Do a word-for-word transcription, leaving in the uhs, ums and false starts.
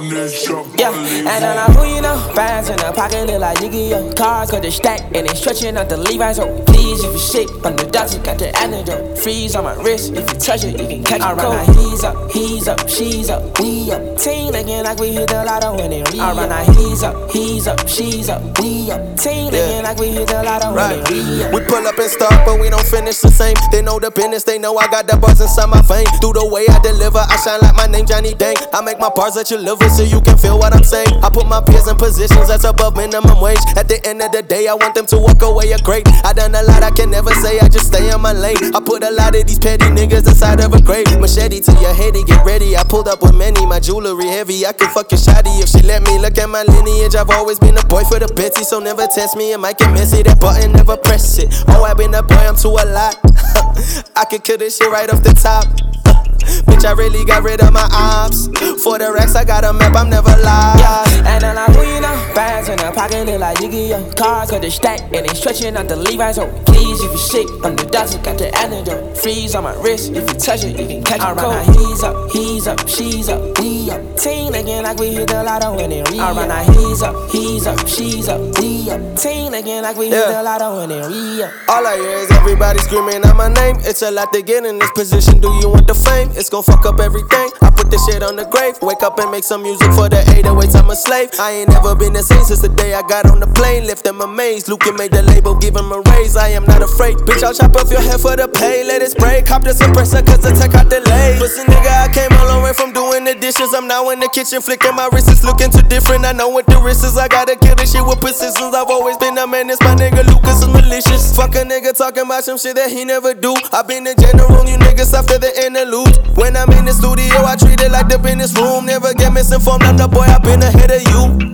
Yeah, and then I who you know, bands in the pocket look like Yu-Gi-Oh. Cars got the stack and they stretching out the Levi's. So please, if you shit from the doctor, got the antidote. Freeze on my wrist, if you touch it, you can catch it. Alright, now he's up, he's up, she's up, we up. Team looking like we hit the lotto when it re-up. Alright, now he's up, he's up, she's up, we up. Team looking like we hit the lotto when it re-up. We pull up and start, but we don't finish the same. They know the business, they know I got the bars inside my vein. Through the way I deliver, I shine like my name Johnny Dang. I make my bars at your liver so you can feel what I'm saying. I put my peers in positions that's above minimum wage. At the end of the day, I want them to walk away a great. I done a lot I can never say, I just stay in my lane. I put a lot of these petty niggas inside of a grave. Machete to your head, get ready. I pulled up with many, my jewelry heavy. I could fuck your shawty if she let me. Look at my lineage, I've always been a boy for the Betsy. So never test me, it might get messy. That button, never press it. Oh, I been a boy, I'm too a lot. I could kill this shit right off the top. Bitch, I really got rid of my ops. For the racks, I got a map, I'm never lost. Yeah, and then I who you know, bands in the pocket look like Yu-Gi-Oh. Cars got the stack and they stretching out the Levi's. So please, if you shit from the doctor, got the antidote. Freeze on my wrist, if you touch it, you can catch it. Alright, now he's up, he's up, she's up, we up. Team looking like we hit the lotto when it re-up. Alright, now he's up, he's up, she's up, we up. Team looking like we hit yeah. the lotto when it re-up. All I hear is everybody screaming out my name. It's a lot to get in this position, do you want the fame? It's gon' fuck up everything. I put this shit on the grave. Wake up and make some music for the eight oh eights, I'm a slave. I ain't never been the same since the day I got on the plane. Left them amazed. Luke made the label, give him a raise. I am not afraid. Bitch, I'll chop off your head for the pay. Let it spray. Cop the suppressor cause the tech out delay. Pussy nigga, I came a long way from doing the dishes. I'm now in the kitchen flicking my wrists. It's looking too different. I know what the risk is. I gotta kill this shit with persistence. I've always been a menace. My nigga Lucas is malicious. Fuck a nigga talking about some shit that he never do. I been the general, you niggas after the interlude. When I'm in the studio, I treat it like the business room. Never get misinformed, I'm the boy, I've been ahead of you.